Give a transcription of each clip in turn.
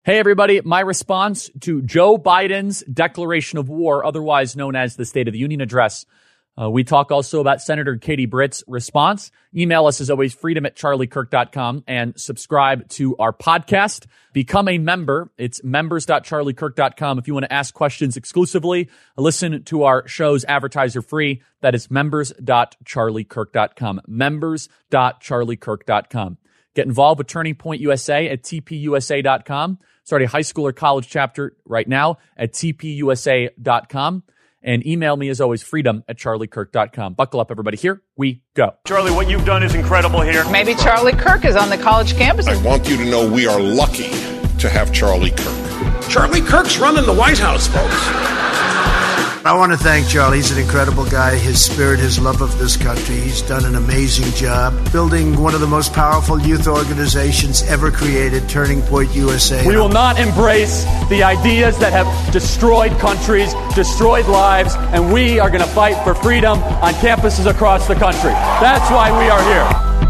Hey, everybody. My response to Joe Biden's declaration of war, otherwise known as the State of the Union address. We talk also about Senator Katie Britt's response. Email us, as always, freedom@charliekirk.com, and subscribe to our podcast. Become a member. It's members.charliekirk.com. If you want to ask questions exclusively, listen to our shows advertiser free. That is members.charliekirk.com. Members.charliekirk.com. Get involved with Turning Point USA at tpusa.com. Start a high school or college chapter right now at tpusa.com. And email me, as always, freedom@charliekirk.com. Buckle up, everybody. Here we go. Charlie, what you've done is incredible here. Maybe Charlie Kirk is on the college campus. I want you to know we are lucky to have Charlie Kirk. Charlie Kirk's running the White House, folks. I want to thank Charlie. He's an incredible guy. His spirit, his love of this country. He's done an amazing job building one of the most powerful youth organizations ever created, Turning Point USA. We will not embrace the ideas that have destroyed countries, destroyed lives, and we are going to fight for freedom on campuses across the country. That's why we are here.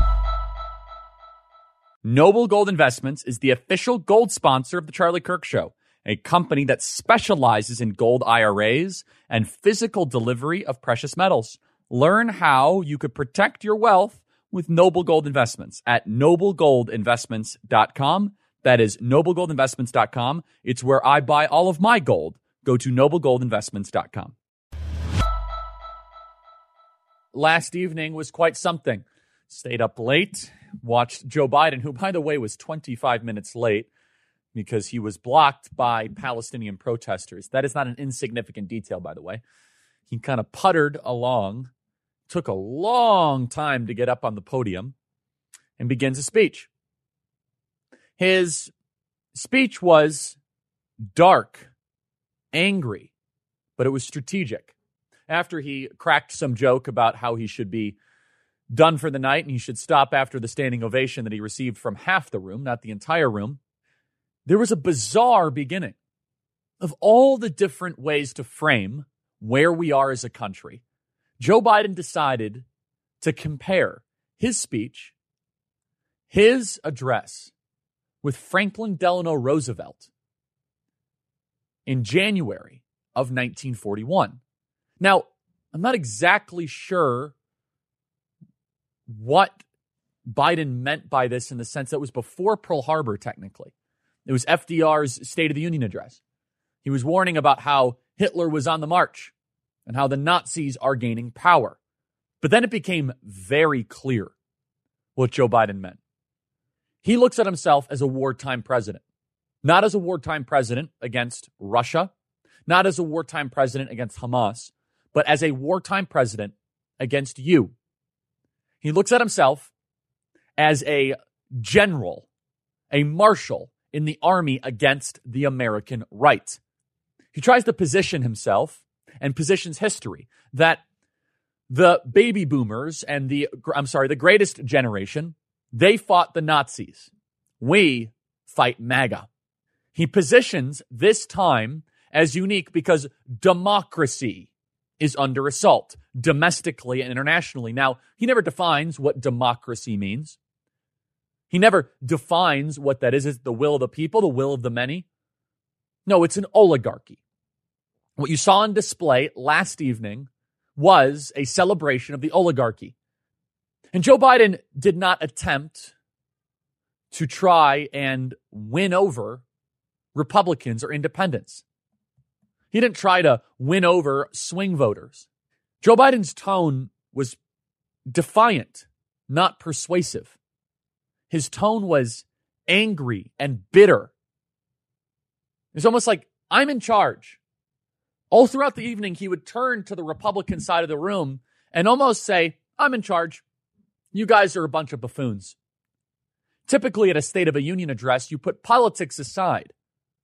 Noble Gold Investments is the official gold sponsor of The Charlie Kirk Show, a company that specializes in gold IRAs and physical delivery of precious metals. Learn how you could protect your wealth with Noble Gold Investments at noblegoldinvestments.com. That is noblegoldinvestments.com. It's where I buy all of my gold. Go to noblegoldinvestments.com. Last evening was quite something. Stayed up late, watched Joe Biden, who, by the way, was 25 minutes late, because he was blocked by Palestinian protesters. That is not an insignificant detail, by the way. He kind of puttered along, took a long time to get up on the podium, and begins a speech. His speech was dark, angry, but it was strategic. After he cracked some joke about how he should be done for the night and he should stop after the standing ovation that he received from half the room, not the entire room, there was a bizarre beginning of all the different ways to frame where we are as a country. Joe Biden decided to compare his speech, his address, with Franklin Delano Roosevelt in January of 1941. Now, I'm not exactly sure what Biden meant by this in the sense that it was before Pearl Harbor, technically. It was FDR's State of the Union address. He was warning about how Hitler was on the march and how the Nazis are gaining power. But then it became very clear what Joe Biden meant. He looks at himself as a wartime president, not as a wartime president against Russia, not as a wartime president against Hamas, but as a wartime president against you. He looks at himself as a general, a marshal in the army against the American right. He tries to position himself and positions history that the baby boomers and the greatest generation, they fought the Nazis. We fight MAGA. He positions this time as unique because democracy is under assault, domestically and internationally. Now, he never defines what democracy means. He never defines what that is. Is it the will of the people, the will of the many? No, it's an oligarchy. What you saw on display last evening was a celebration of the oligarchy. And Joe Biden did not attempt to try and win over Republicans or independents. He didn't try to win over swing voters. Joe Biden's tone was defiant, not persuasive. His tone was angry and bitter. It's almost like, I'm in charge. All throughout the evening, he would turn to the Republican side of the room and almost say, I'm in charge. You guys are a bunch of buffoons. Typically, at a State of the Union address, you put politics aside.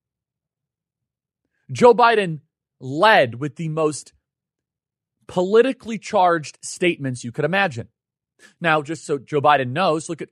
Joe Biden led with the most politically charged statements you could imagine. Now, just so Joe Biden knows, look at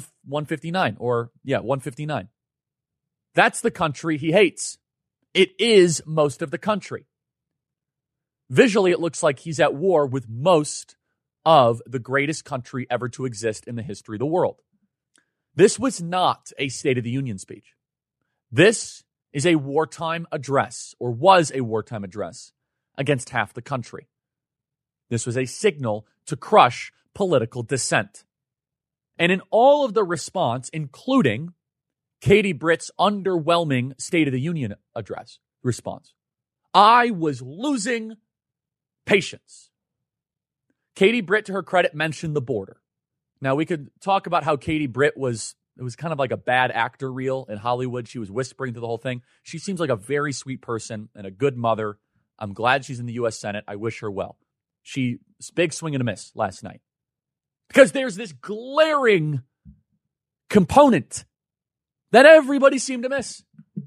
159. That's the country he hates. It is most of the country. Visually, it looks like he's at war with most of the greatest country ever to exist in the history of the world. This was not a State of the Union speech. This is a wartime address, or was a wartime address, against half the country. This was a signal to crush political dissent. And in all of the response, including Katie Britt's underwhelming State of the Union address response, I was losing patience. Katie Britt, to her credit, mentioned the border. Now, we could talk about how Katie Britt it was kind of like a bad actor reel in Hollywood. She was whispering through the whole thing. She seems like a very sweet person and a good mother. I'm glad she's in the U.S. Senate. I wish her well. She was big swing and a miss last night. Because there's this glaring component that everybody seemed to miss.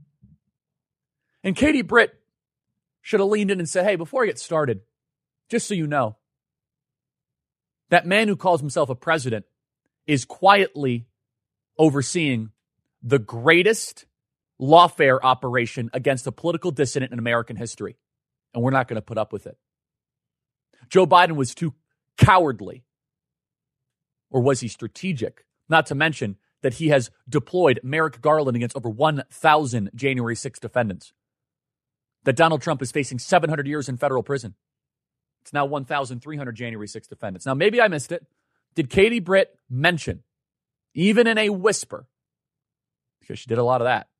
And Katie Britt should have leaned in and said, hey, before I get started, just so you know, that man who calls himself a president is quietly overseeing the greatest lawfare operation against a political dissident in American history. And we're not going to put up with it. Joe Biden was too cowardly. Or was he strategic? Not to mention that he has deployed Merrick Garland against over 1,000 January 6th defendants. That Donald Trump is facing 700 years in federal prison. It's now 1,300 January 6th defendants. Now, maybe I missed it. Did Katie Britt mention, even in a whisper, because she did a lot of that,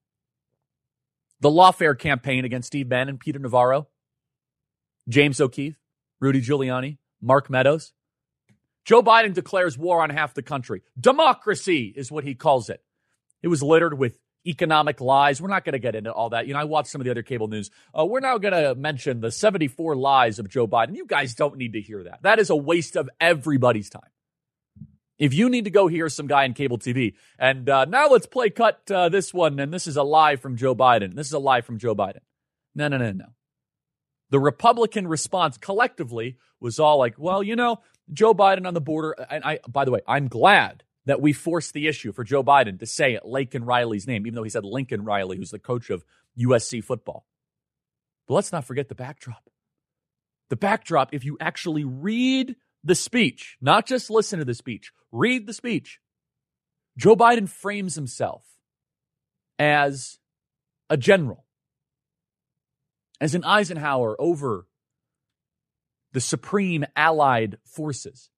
the lawfare campaign against Steve Bannon, Peter Navarro, James O'Keefe, Rudy Giuliani, Mark Meadows? Joe Biden declares war on half the country. Democracy is what he calls it. It was littered with economic lies. We're not going to get into all that. I watched some of the other cable news. We're now going to mention the 74 lies of Joe Biden. You guys don't need to hear that. That is a waste of everybody's time. If you need to go hear some guy on cable TV, and now let's play cut this one, and this is a lie from Joe Biden. This is a lie from Joe Biden. No. The Republican response collectively was all like, well, Joe Biden on the border. And by the way, I'm glad that we forced the issue for Joe Biden to say Laken Riley's name, even though he said Lincoln Riley, who's the coach of USC football. But let's not forget the backdrop. The backdrop, if you actually read the speech, not just listen to the speech, read the speech. Joe Biden frames himself as a general, as an Eisenhower over the supreme allied forces.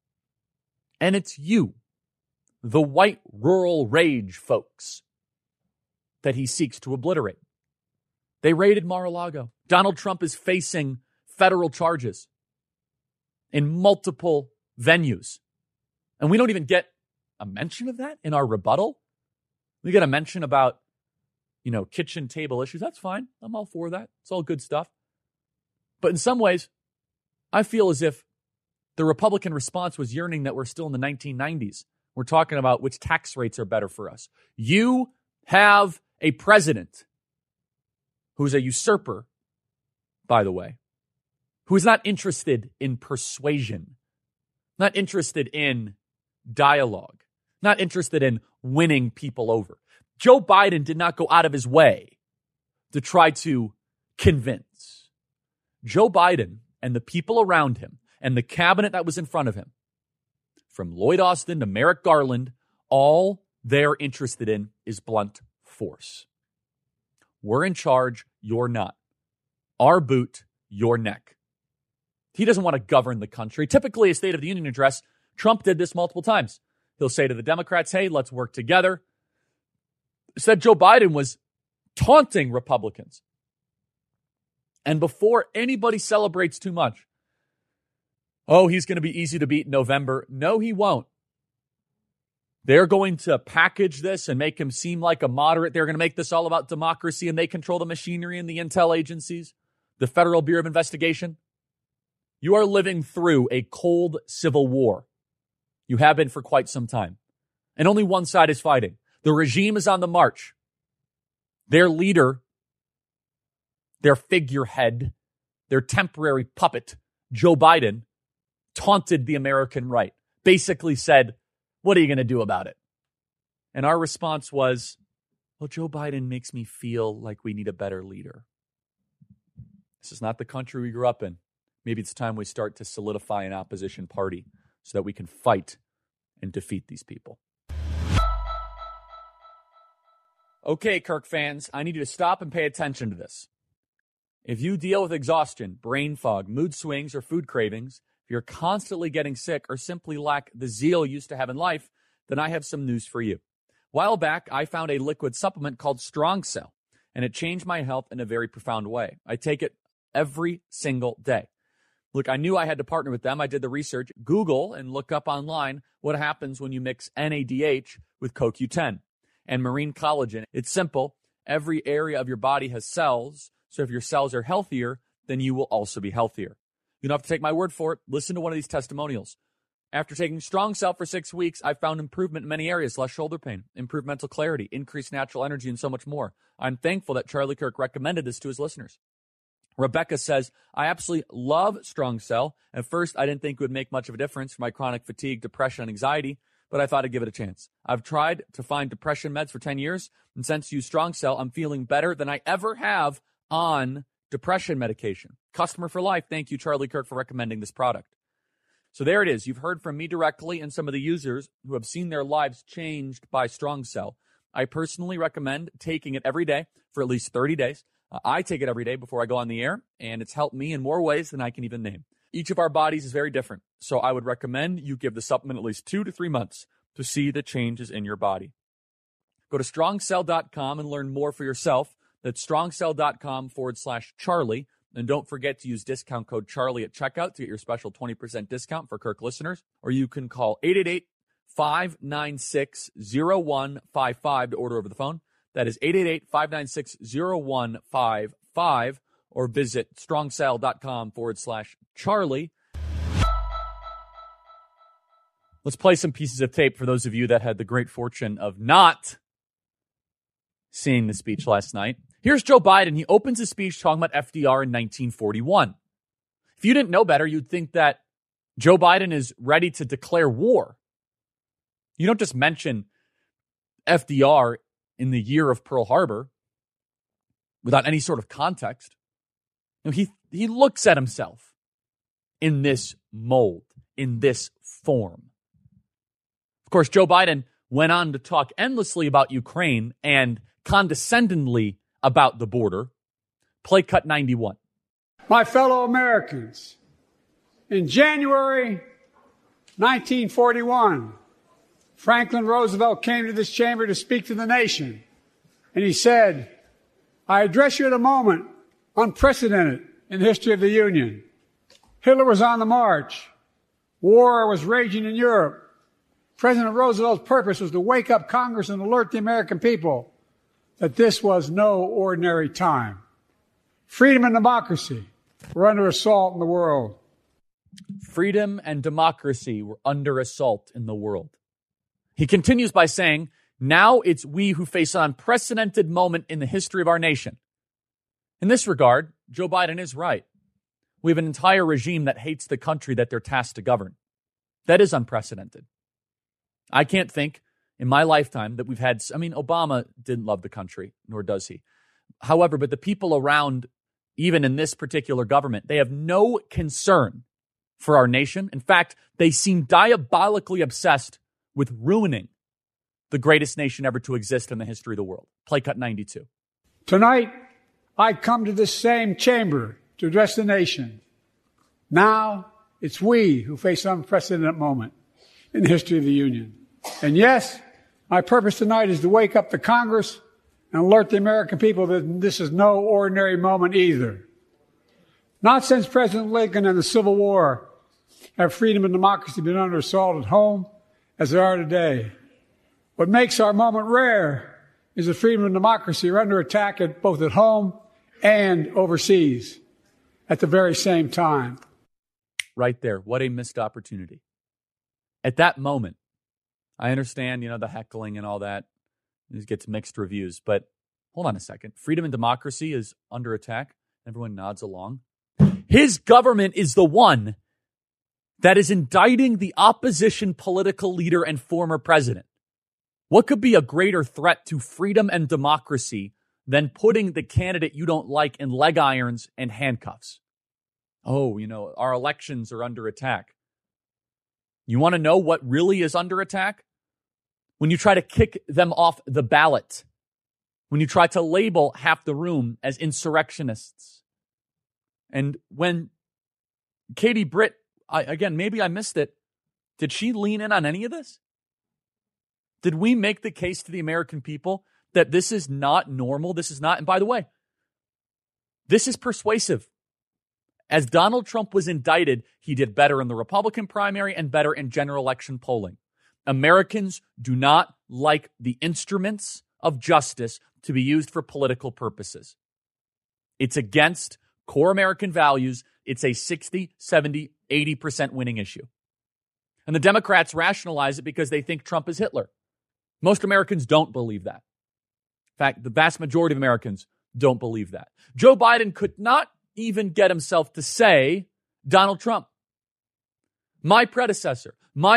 And it's you, the white rural rage folks, that he seeks to obliterate. They raided Mar-a-Lago. Donald Trump is facing federal charges in multiple venues. And we don't even get a mention of that in our rebuttal. We get a mention about, kitchen table issues. That's fine. I'm all for that. It's all good stuff. But in some ways, I feel as if the Republican response was yearning that we're still in the 1990s. We're talking about which tax rates are better for us. You have a president who's a usurper, by the way, who is not interested in persuasion, not interested in dialogue, not interested in winning people over. Joe Biden did not go out of his way to try to convince. Joe Biden and the people around him and the cabinet that was in front of him, from Lloyd Austin to Merrick Garland, all they're interested in is blunt force. We're in charge, you're not. Our boot, your neck. He doesn't want to govern the country. Typically, a State of the Union address, Trump did this multiple times. He'll say to the Democrats, hey, let's work together. Said Joe Biden was taunting Republicans. And before anybody celebrates too much, oh, he's going to be easy to beat in November. No, he won't. They're going to package this and make him seem like a moderate. They're going to make this all about democracy, and they control the machinery and the intel agencies, the Federal Bureau of Investigation. You are living through a cold civil war. You have been for quite some time. And only one side is fighting. The regime is on the march. Their leader, their figurehead, their temporary puppet, Joe Biden, taunted the American right. Basically said, what are you going to do about it? And our response was, well, Joe Biden makes me feel like we need a better leader. This is not the country we grew up in. Maybe it's time we start to solidify an opposition party so that we can fight and defeat these people. Okay, Kirk fans, I need you to stop and pay attention to this. If you deal with exhaustion, brain fog, mood swings, or food cravings, if you're constantly getting sick or simply lack the zeal you used to have in life, then I have some news for you. A while back, I found a liquid supplement called Strong Cell, and it changed my health in a very profound way. I take it every single day. Look, I knew I had to partner with them. I did the research, Google, and look up online what happens when you mix NADH with CoQ10 and marine collagen. It's simple. Every area of your body has cells, so if your cells are healthier, then you will also be healthier. You don't have to take my word for it. Listen to one of these testimonials. After taking Strong Cell for 6 weeks, I found improvement in many areas, less shoulder pain, improved mental clarity, increased natural energy, and so much more. I'm thankful that Charlie Kirk recommended this to his listeners. Rebecca says, I absolutely love Strong Cell. At first, I didn't think it would make much of a difference for my chronic fatigue, depression, and anxiety, but I thought I'd give it a chance. I've tried to find depression meds for 10 years, and since you use Strong Cell, I'm feeling better than I ever have on depression medication. Customer for life. Thank you, Charlie Kirk, for recommending this product. So there it is. You've heard from me directly and some of the users who have seen their lives changed by Strong Cell. I personally recommend taking it every day for at least 30 days. I take it every day before I go on the air, and it's helped me in more ways than I can even name. Each of our bodies is very different, so I would recommend you give the supplement at least 2 to 3 months to see the changes in your body. Go to strongcell.com and learn more for yourself. That's strongcell.com/Charlie. And don't forget to use discount code Charlie at checkout to get your special 20% discount for Kirk listeners. Or you can call 888-596-0155 to order over the phone. That is 888-596-0155. Or visit strongcell.com/Charlie. Let's play some pieces of tape for those of you that had the great fortune of not seeing the speech last night. Here's Joe Biden. He opens his speech talking about FDR in 1941. If you didn't know better, you'd think that Joe Biden is ready to declare war. You don't just mention FDR in the year of Pearl Harbor without any sort of context. You know, he looks at himself in this mold, in this form. Of course, Joe Biden went on to talk endlessly about Ukraine and condescendingly about the border. Play cut 91. My fellow Americans, in January 1941, Franklin Roosevelt came to this chamber to speak to the nation, and he said, I address you at a moment unprecedented in the history of the Union. Hitler was on the march. War was raging in Europe. President Roosevelt's purpose was to wake up Congress and alert the American people that this was no ordinary time. Freedom and democracy were under assault in the world. Freedom and democracy were under assault in the world. He continues by saying, now it's we who face an unprecedented moment in the history of our nation. In this regard, Joe Biden is right. We have an entire regime that hates the country that they're tasked to govern. That is unprecedented. I can't think in my lifetime that we've had, Obama didn't love the country, nor does he. However, but the people around, even in this particular government, they have no concern for our nation. In fact, they seem diabolically obsessed with ruining the greatest nation ever to exist in the history of the world. Play cut 92. Tonight, I come to this same chamber to address the nation. Now, it's we who face an unprecedented moment in the history of the Union. And yes, my purpose tonight is to wake up the Congress and alert the American people that this is no ordinary moment either. Not since President Lincoln and the Civil War have freedom and democracy been under assault at home as they are today. What makes our moment rare is that freedom and democracy are under attack both at home and overseas at the very same time. Right there. What a missed opportunity. At that moment, I understand, the heckling and all that. It gets mixed reviews. But hold on a second. Freedom and democracy is under attack. Everyone nods along. His government is the one that is indicting the opposition political leader and former president. What could be a greater threat to freedom and democracy than putting the candidate you don't like in leg irons and handcuffs? Oh, our elections are under attack. You want to know what really is under attack? When you try to kick them off the ballot when you try to label half the room as insurrectionists. And when Katie Britt, maybe I missed it, did she lean in on any of this? Did we make the case to the American people that this is not normal? This is not, and by the way, this is persuasive. As Donald Trump was indicted, he did better in the Republican primary and better in general election polling. Americans do not like the instruments of justice to be used for political purposes. It's against core American values. It's a 60, 70, 80% winning issue. And the Democrats rationalize it because they think Trump is Hitler. Most Americans don't believe that. In fact, the vast majority of Americans don't believe that. Joe Biden could not even get himself to say Donald Trump. My predecessor.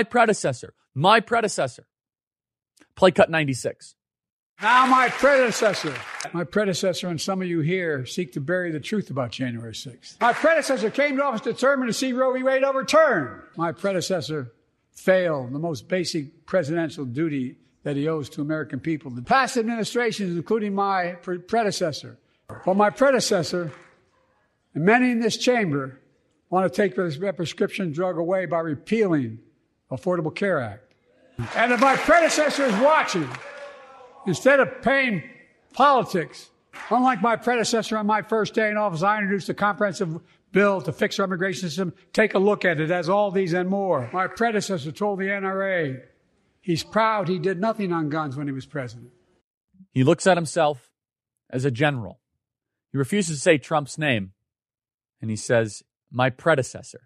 Play cut 96. Now my predecessor and some of you here seek to bury the truth about January 6th. My predecessor came to office determined to see Roe v. Wade overturned. My predecessor failed the most basic presidential duty that he owes to American people. The past administrations, including my predecessor. But my predecessor, and many in this chamber, want to take this prescription drug away by repealing the Affordable Care Act. And if my predecessor is watching, instead of paying politics, unlike my predecessor on my first day in office, I introduced a comprehensive bill to fix our immigration system. Take a look at it. It has all these and more. My predecessor told the NRA he's proud he did nothing on guns when he was president. He looks at himself as a general. He refuses to say Trump's name, and he says, my predecessor.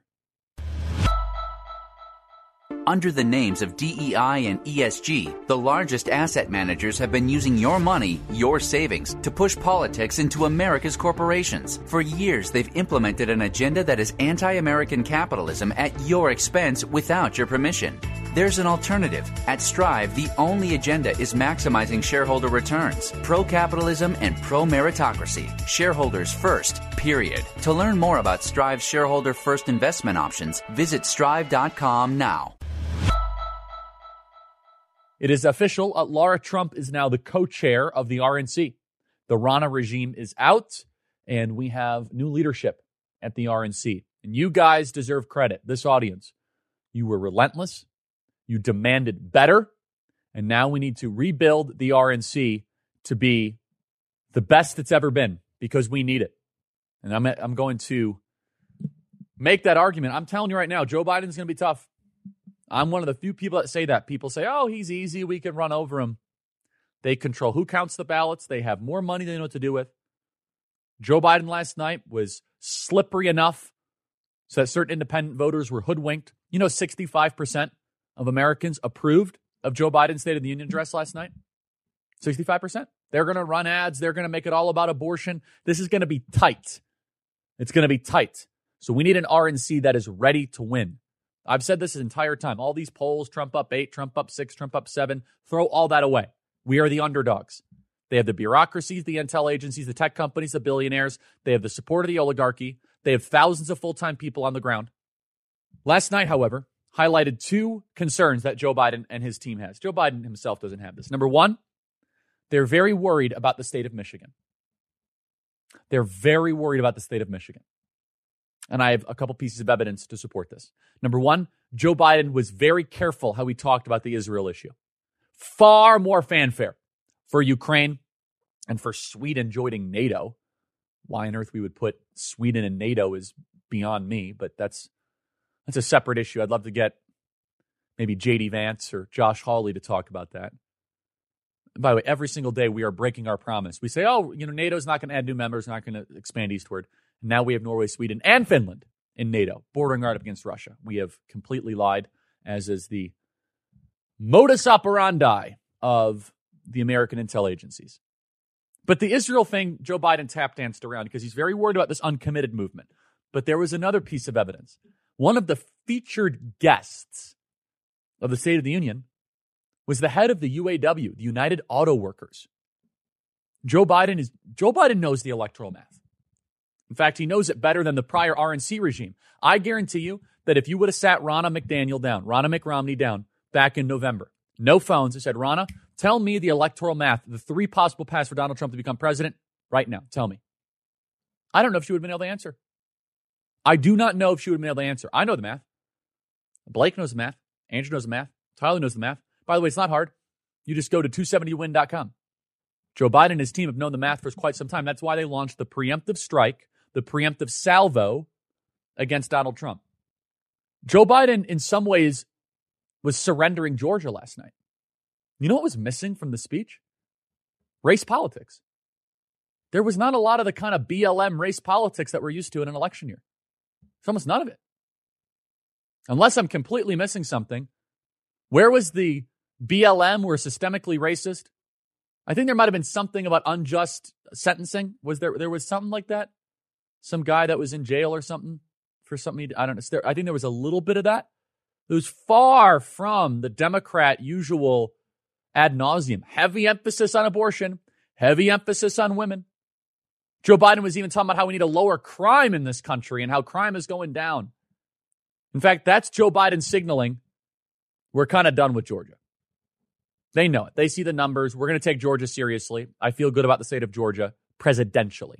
Under the names of DEI and ESG, the largest asset managers have been using your money, your savings, to push politics into America's corporations. For years, they've implemented an agenda that is anti-American capitalism at your expense without your permission. There's an alternative. At Strive, the only agenda is maximizing shareholder returns, pro-capitalism and pro-meritocracy. Shareholders first, period. To learn more about Strive's shareholder first investment options, visit strive.com now. It is official. Laura Trump is now the co-chair of the RNC. The Rana regime is out, and we have new leadership at the RNC. And you guys deserve credit, this audience. You were relentless. You demanded better. And now we need to rebuild the RNC to be the best it's ever been because we need it. And I'm going to make that argument. I'm telling you right now, Joe Biden's going to be tough. I'm one of the few people that say that. People say, oh, he's easy. We can run over him. They control who counts the ballots. They have more money than they know what to do with. Joe Biden last night was slippery enough so that certain independent voters were hoodwinked. 65% of Americans approved of Joe Biden's State of the Union address last night. 65%. They're going to run ads. They're going to make it all about abortion. This is going to be tight. It's going to be tight. So we need an RNC that is ready to win. I've said this the entire time. All these polls, Trump up 8, Trump up 6, Trump up 7, throw all that away. We are the underdogs. They have the bureaucracies, the intel agencies, the tech companies, the billionaires. They have the support of the oligarchy. They have thousands of full-time people on the ground. Last night, however, highlighted two concerns that Joe Biden and his team has. Joe Biden himself doesn't have this. Number one, they're very worried about the state of Michigan. They're very worried about the state of Michigan. And I have a couple pieces of evidence to support this. Number one, Joe Biden was very careful how he talked about the Israel issue. Far more fanfare for Ukraine and for Sweden joining NATO. Why on earth we would put Sweden in NATO is beyond me, but that's a separate issue. I'd love to get maybe J.D. Vance or Josh Hawley to talk about that. And by the way, every single day we are breaking our promise. We say, NATO's not going to add new members, not going to expand eastward. Now we have Norway, Sweden, and Finland in NATO, bordering right up against Russia. We have completely lied, as is the modus operandi of the American intel agencies. But the Israel thing, Joe Biden tap danced around because he's very worried about this uncommitted movement. But there was another piece of evidence. One of the featured guests of the State of the Union was the head of the UAW, the United Auto Workers. Joe Biden knows the electoral math. In fact, he knows it better than the prior RNC regime. I guarantee you that if you would have sat Ronna McDaniel down, Ronna McRomney down back in November, no phones, and said, Ronna, Tell me the electoral math, the 3 possible paths for Donald Trump to become president right now. Tell me. I don't know if she would have been able to answer. I do not know if she would have been able to answer. I know the math. Blake knows the math. Andrew knows the math. Tyler knows the math. By the way, it's not hard. You just go to 270win.com. Joe Biden and his team have known the math for quite some time. That's why they launched the preemptive strike, the preemptive salvo against Donald Trump. Joe Biden, in some ways, was surrendering Georgia last night. You know what was missing from the speech? Race politics. There was not a lot of the kind of BLM race politics that we're used to in an election year. It's almost none of it. Unless I'm completely missing something. Where was the BLM were systemically racist? I think there might have been something about unjust sentencing. There was something like that? Some guy that was in jail or something for something, I don't know. I think there was a little bit of that. It was far from the Democrat usual ad nauseum. Heavy emphasis on abortion, heavy emphasis on women. Joe Biden was even talking about how we need to lower crime in this country and how crime is going down. In fact, that's Joe Biden signaling we're kind of done with Georgia. They know it. They see the numbers. We're going to take Georgia seriously. I feel good about the state of Georgia presidentially.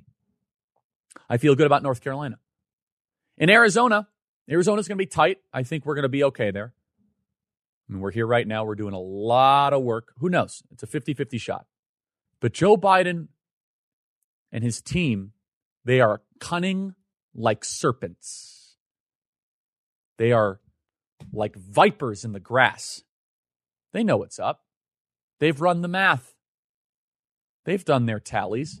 I feel good about North Carolina. In Arizona's going to be tight. I think we're going to be okay there. I mean, we're here right now. We're doing a lot of work. Who knows? It's a 50-50 shot. But Joe Biden and his team, they are cunning like serpents. They are like vipers in the grass. They know what's up. They've run the math. They've done their tallies.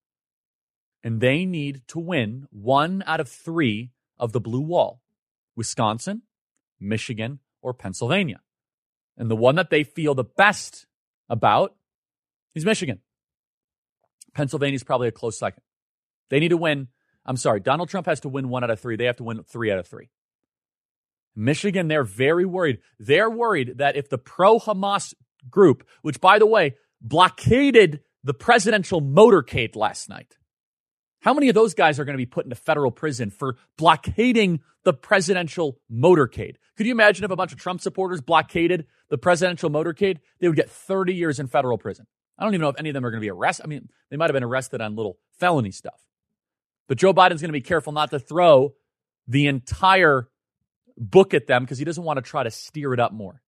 And they need to win 1 out of 3 of the blue wall. Wisconsin, Michigan, or Pennsylvania. And the one that they feel the best about is Michigan. Pennsylvania is probably a close second. They need to win. Donald Trump has to win 1 out of 3. They have to win 3 out of 3. Michigan, they're very worried. They're worried that if the pro-Hamas group, which, by the way, blockaded the presidential motorcade last night, how many of those guys are going to be put into federal prison for blockading the presidential motorcade? Could you imagine if a bunch of Trump supporters blockaded the presidential motorcade? They would get 30 years in federal prison. I don't even know if any of them are going to be arrested. I mean, they might have been arrested on little felony stuff. But Joe Biden's going to be careful not to throw the entire book at them because he doesn't want to try to steer it up more.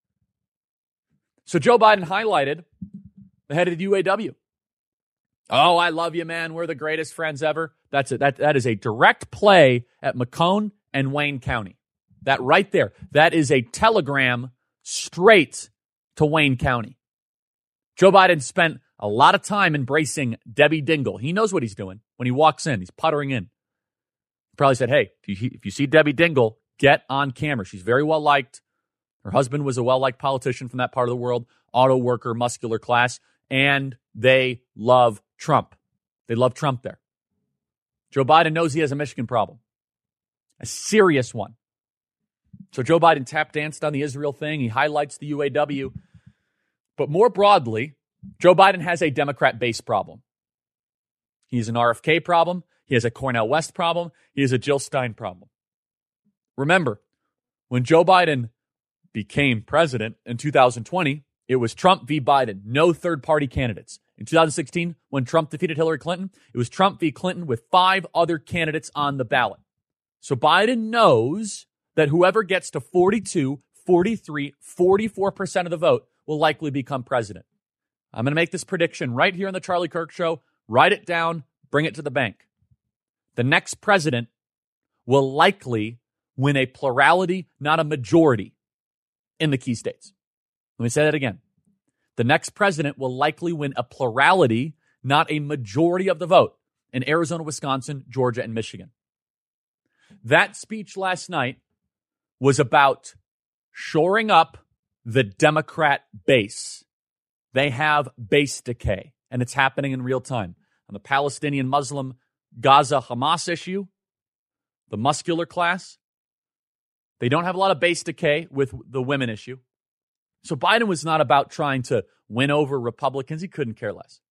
So Joe Biden highlighted the head of the UAW. Oh, I love you, man. We're the greatest friends ever. That's it. That is a direct play at Macomb and Wayne County. That right there. That is a telegram straight to Wayne County. Joe Biden spent a lot of time embracing Debbie Dingell. He knows what he's doing. When he walks in, he's puttering in. He probably said, hey, if you see Debbie Dingell, get on camera. She's very well liked. Her husband was a well-liked politician from that part of the world, auto worker, muscular class, and they love Trump. They love Trump there. Joe Biden knows he has a Michigan problem, a serious one. So Joe Biden tap danced on the Israel thing. He highlights the UAW. But more broadly, Joe Biden has a Democrat base problem. He has an RFK problem. He has a Cornel West problem. He has a Jill Stein problem. Remember, when Joe Biden became president in 2020, it was Trump v. Biden, no third-party candidates. In 2016, when Trump defeated Hillary Clinton, it was Trump v. Clinton with 5 other candidates on the ballot. So Biden knows that whoever gets to 42, 43, 44% of the vote will likely become president. I'm going to make this prediction right here on the Charlie Kirk Show. Write it down, bring it to the bank. The next president will likely win a plurality, not a majority, in the key states. Let me say that again. The next president will likely win a plurality, not a majority of the vote in Arizona, Wisconsin, Georgia, and Michigan. That speech last night was about shoring up the Democrat base. They have base decay, and it's happening in real time. On the Palestinian Muslim Gaza Hamas issue, the muscular class, they don't have a lot of base decay with the women issue. So Biden was not about trying to win over Republicans. He couldn't care less.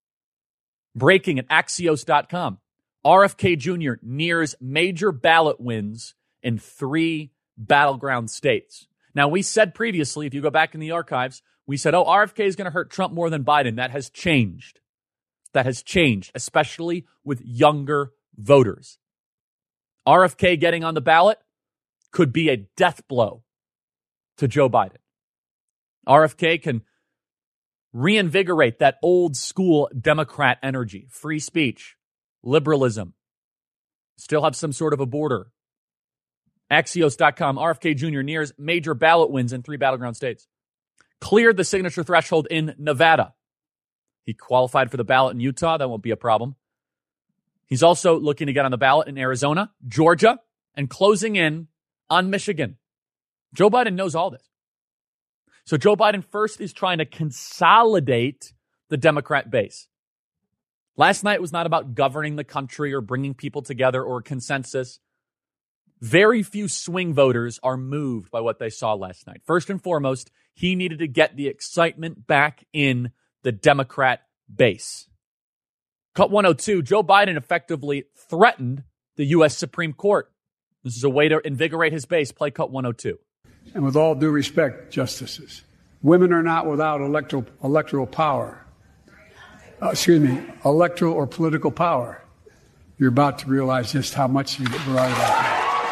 Breaking at Axios.com. RFK Jr. nears major ballot wins in 3 battleground states. Now, we said previously, if you go back in the archives, we said, oh, RFK is going to hurt Trump more than Biden. That has changed. That has changed, especially with younger voters. RFK getting on the ballot could be a death blow to Joe Biden. RFK can reinvigorate that old school Democrat energy, free speech, liberalism, still have some sort of a border. Axios.com, RFK Jr. nears major ballot wins in 3 battleground states. Cleared the signature threshold in Nevada. He qualified for the ballot in Utah. That won't be a problem. He's also looking to get on the ballot in Arizona, Georgia, and closing in on Michigan. Joe Biden knows all this. So Joe Biden first is trying to consolidate the Democrat base. Last night was not about governing the country or bringing people together or consensus. Very few swing voters are moved by what they saw last night. First and foremost, he needed to get the excitement back in the Democrat base. Cut 102, Joe Biden effectively threatened the U.S. Supreme Court. This is a way to invigorate his base. Play cut 102. And with all due respect, justices, women are not without electoral power. Electoral or political power. You're about to realize just how much you get brought about.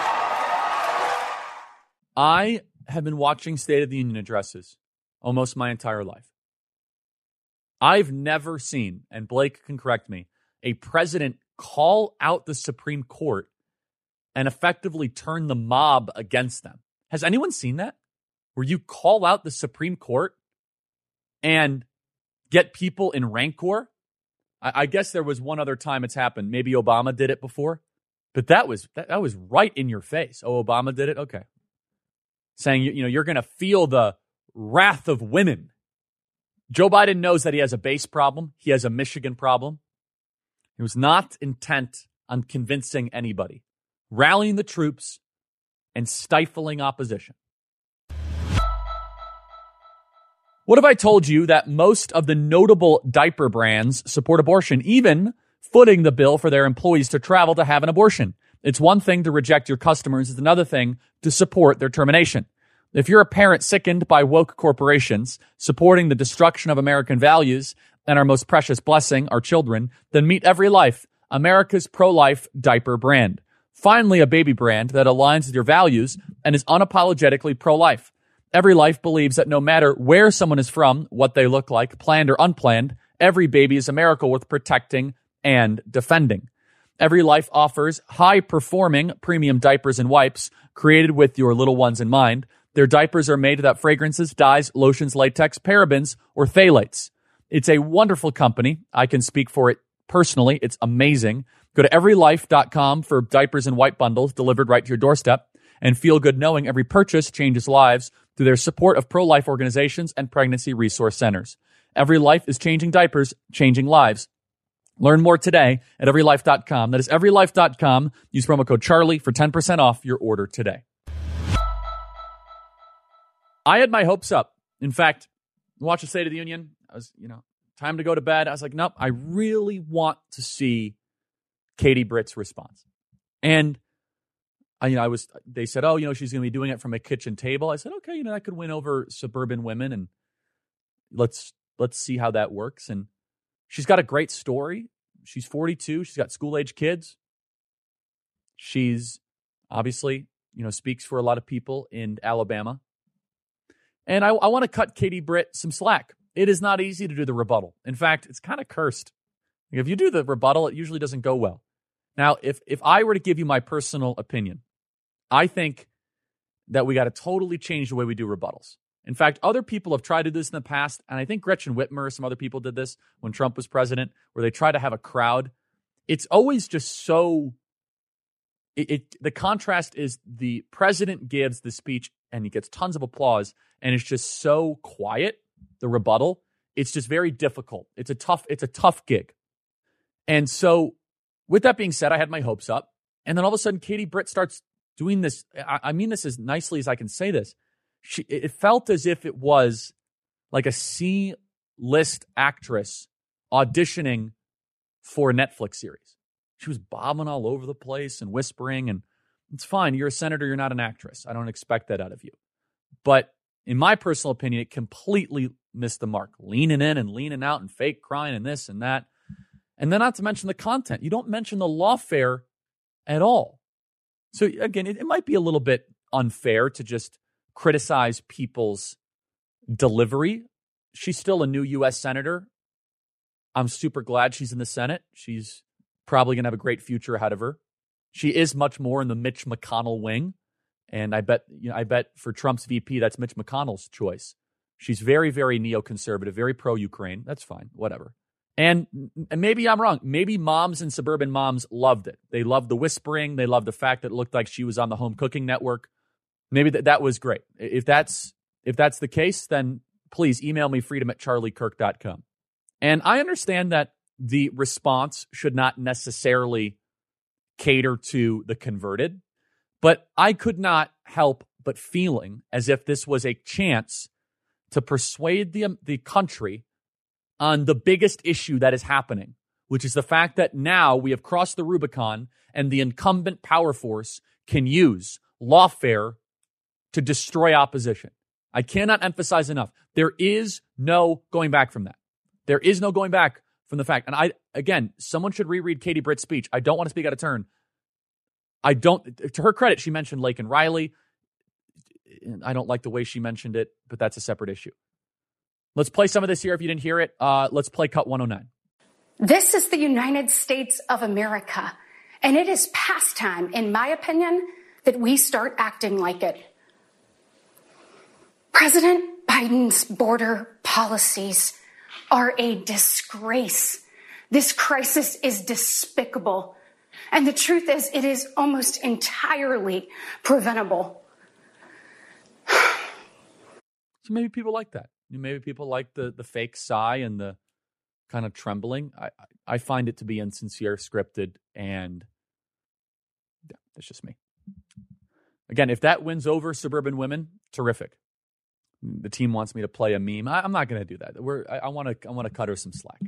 I have been watching State of the Union addresses almost my entire life. I've never seen, and Blake can correct me, a president call out the Supreme Court and effectively turn the mob against them. Has anyone seen that? Where you call out the Supreme Court and get people in rancor? I guess there was one other time it's happened. Maybe Obama did it before. But that was right in your face. Oh, Obama did it? Okay. Saying, you're going to feel the wrath of women. Joe Biden knows that he has a base problem. He has a Michigan problem. He was not intent on convincing anybody. Rallying the troops and stifling opposition. What if I told you that most of the notable diaper brands support abortion, even footing the bill for their employees to travel to have an abortion? It's one thing to reject your customers. It's another thing to support their termination. If you're a parent sickened by woke corporations supporting the destruction of American values and our most precious blessing, our children, then meet Every Life, America's pro-life diaper brand. Finally, a baby brand that aligns with your values and is unapologetically pro-life. Every Life believes that no matter where someone is from, what they look like, planned or unplanned, every baby is a miracle worth protecting and defending. Every Life offers high-performing premium diapers and wipes created with your little ones in mind. Their diapers are made without fragrances, dyes, lotions, latex, parabens, or phthalates. It's a wonderful company. I can speak for it personally. It's amazing. Go to everylife.com for diapers and wipe bundles delivered right to your doorstep, and feel good knowing every purchase changes lives through their support of pro-life organizations and pregnancy resource centers. Every Life is changing diapers, changing lives. Learn more today at everylife.com. That is everylife.com. Use promo code Charlie for 10% off your order today. I had my hopes up. In fact, watch the State of the Union. I was, time to go to bed. I was like, nope, I really want to see Katie Britt's response. And they said, oh, she's going to be doing it from a kitchen table. I said, okay, that could win over suburban women, and let's see how that works. And she's got a great story. She's 42. She's got school-age kids. She's obviously, speaks for a lot of people in Alabama. And I want to cut Katie Britt some slack. It is not easy to do the rebuttal. In fact, it's kind of cursed. If you do the rebuttal, it usually doesn't go well. Now, if I were to give you my personal opinion, I think that we got to totally change the way we do rebuttals. In fact, other people have tried to do this in the past, and I think Gretchen Whitmer, some other people did this when Trump was president, where they try to have a crowd. It's always just so... The contrast is the president gives the speech, and he gets tons of applause, and it's just so quiet, the rebuttal. It's just very difficult. It's a tough gig. And so, with that being said, I had my hopes up, and then all of a sudden, Katie Britt starts doing this. I mean this as nicely as I can say this. It felt as if it was like a C-list actress auditioning for a Netflix series. She was bobbing all over the place and whispering, and it's fine. You're a senator. You're not an actress. I don't expect that out of you. But in my personal opinion, it completely missed the mark. Leaning in and leaning out and fake crying and this and that. And then not to mention the content. You don't mention the lawfare at all. So again, it might be a little bit unfair to just criticize people's delivery. She's still a new U.S. Senator. I'm super glad she's in the Senate. She's probably going to have a great future ahead of her. She is much more in the Mitch McConnell wing. And I bet for Trump's VP, that's Mitch McConnell's choice. She's very, very neoconservative, very pro-Ukraine. That's fine, whatever. And maybe I'm wrong. Maybe moms and suburban moms loved it. They loved the whispering. They loved the fact that it looked like she was on the home cooking network. Maybe that was great. If that's the case, then please email me freedom@charliekirk.com. And I understand that the response should not necessarily cater to the converted, but I could not help but feeling as if this was a chance to persuade the country on the biggest issue that is happening, which is the fact that now we have crossed the Rubicon and the incumbent power force can use lawfare to destroy opposition. I cannot emphasize enough. There is no going back from that. There is no going back from the fact. And someone should reread Katie Britt's speech. I don't want to speak out of turn. To her credit, she mentioned Laken Riley. I don't like the way she mentioned it, but that's a separate issue. Let's play some of this here if you didn't hear it. Let's play cut 109. This is the United States of America, and it is past time, in my opinion, that we start acting like it. President Biden's border policies are a disgrace. This crisis is despicable. And the truth is, it is almost entirely preventable. So maybe people like that. Maybe people like the fake sigh and the kind of trembling. I find it to be insincere, scripted, and yeah, that's just me. Again, if that wins over suburban women, terrific. The team wants me to play a meme. I'm not going to do that. I want to cut her some slack.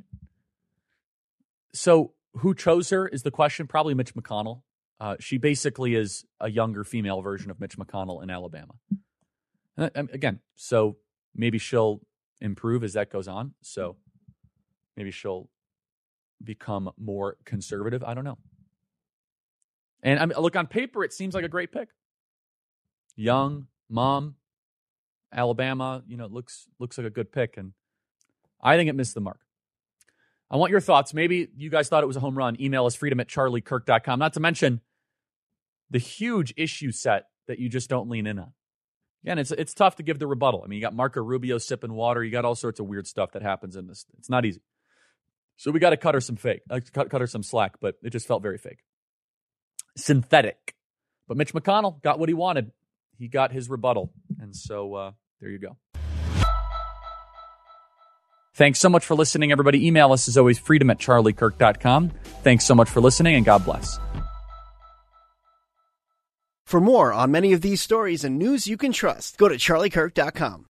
So who chose her is the question. Probably Mitch McConnell. She basically is a younger female version of Mitch McConnell in Alabama. Again, so maybe she'll improve as that goes on. So maybe she'll become more conservative. I don't know. And look, on paper, it seems like a great pick. Young, mom, Alabama, looks like a good pick. And I think it missed the mark. I want your thoughts. Maybe you guys thought it was a home run. Email us freedom@charliekirk.com. Not to mention the huge issue set that you just don't lean in on. Again, it's tough to give the rebuttal. I mean, you got Marco Rubio sipping water. You got all sorts of weird stuff that happens in this. It's not easy. So we got to cut her some slack, but it just felt very fake. Synthetic. But Mitch McConnell got what he wanted. He got his rebuttal. And so there you go. Thanks so much for listening, everybody. Email us as always, freedom@charliekirk.com. Thanks so much for listening, and God bless. For more on many of these stories and news you can trust, go to charliekirk.com.